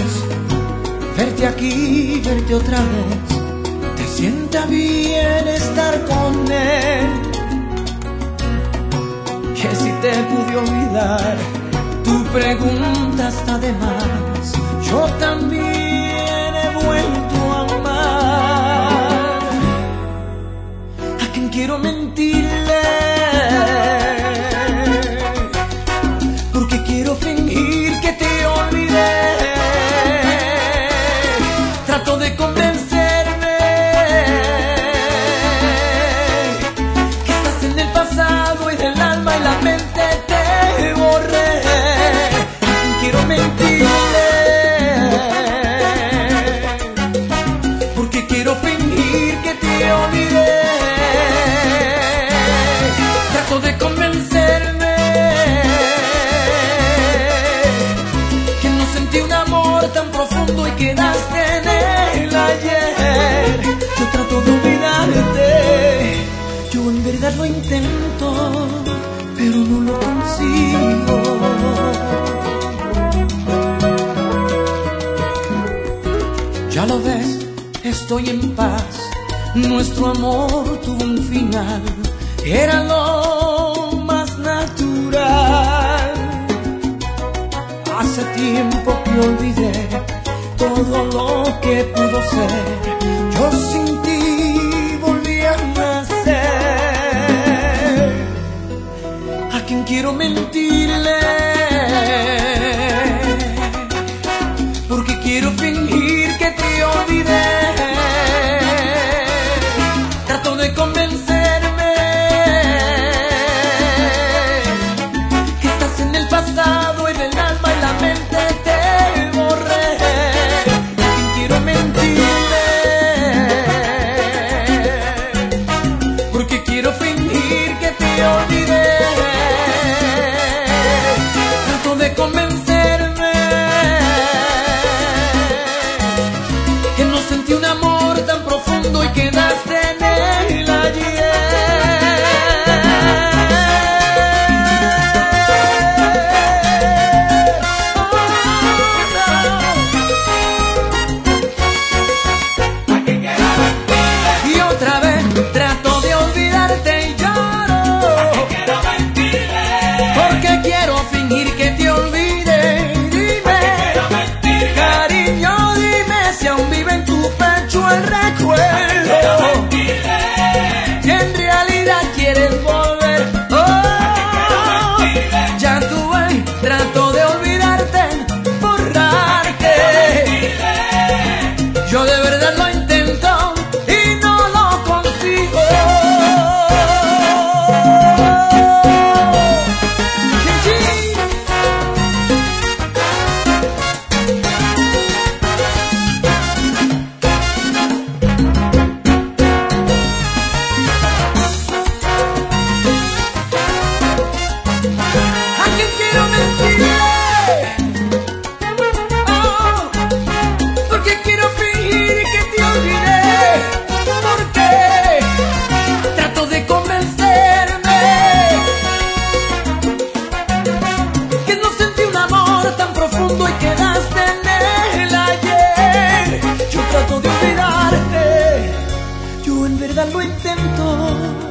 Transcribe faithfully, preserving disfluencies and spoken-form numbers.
verte aquí, verte otra vez, te sienta bien estar con él. Que si te pude olvidar, tu pregunta está de más. Yo también he vuelto a amar. ¿A quién quiero mentirle? Porque quiero fingir que te olvidé. Trato de convencerme que estás en el pasado y del alma y la mente te borré. ¿A quién quiero mentirle? Porque quiero fingir que te olvidé. Trato de convencerme que no sentí un amor tan profundo y quedaste en él ayer. Yo trato de olvidarte, yo en verdad lo intento, pero no lo consigo. Ya lo ves, estoy en paz. Nuestro amor tuvo un final, era lo más natural. Hace tiempo que olvidé todo lo que pudo ser. Yo sin ti volví a nacer. ¿A quién quiero mentirle? Porque quiero fingir que te olvidé. Trato de convencerme que estás en el pasado y del alma y la mente te borré. ¿A quién quiero mentirle? Porque quiero fingir que te olvidé. Trato de convencerme que no sentí un amor tan profundo y quedaste en él ayer. Y otra vez trato de olvidarte y lloro. Porque quiero fingir que te olvide. Dime, cariño, dime si aún vive en tu pecho el recuerdo. Que en realidad quieres volver. Oh, ya tuve, trato de olvidarte, borrarte. Yo de verdad lo intento y no lo consigo. ¿A quién quiero mentirle? Oh, porque quiero fingir que te olvidé. Porque trato de convencerme que no sentí un amor tan profundo y quedaste en él ayer. Yo trato de olvidarte, yo en verdad lo intento,